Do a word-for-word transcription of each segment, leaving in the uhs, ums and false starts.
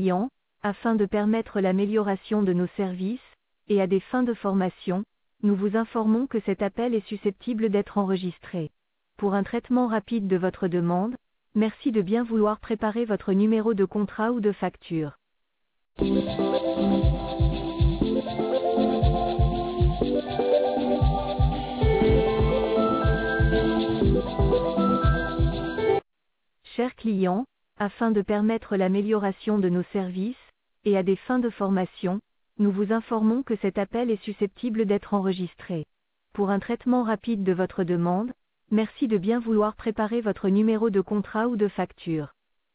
clients, afin de permettre l'amélioration de nos services, et à des fins de formation, nous vous informons que cet appel est susceptible d'être enregistré. Pour un traitement rapide de votre demande, merci de bien vouloir préparer votre numéro de contrat ou de facture. Chers clients, afin de permettre l'amélioration de nos services, et à des fins de formation, nous vous informons que cet appel est susceptible d'être enregistré. Pour un traitement rapide de votre demande, merci de bien vouloir préparer votre numéro de contrat ou de facture.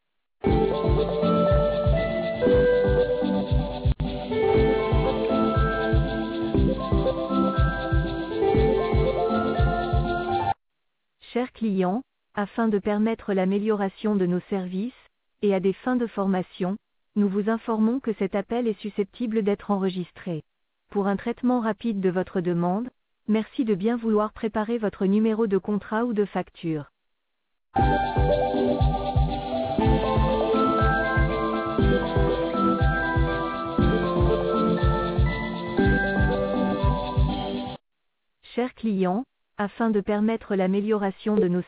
Chers clients, afin de permettre l'amélioration de nos services, et à des fins de formation, nous vous informons que cet appel est susceptible d'être enregistré. Pour un traitement rapide de votre demande, merci de bien vouloir préparer votre numéro de contrat ou de facture. Chers clients, afin de permettre l'amélioration de nos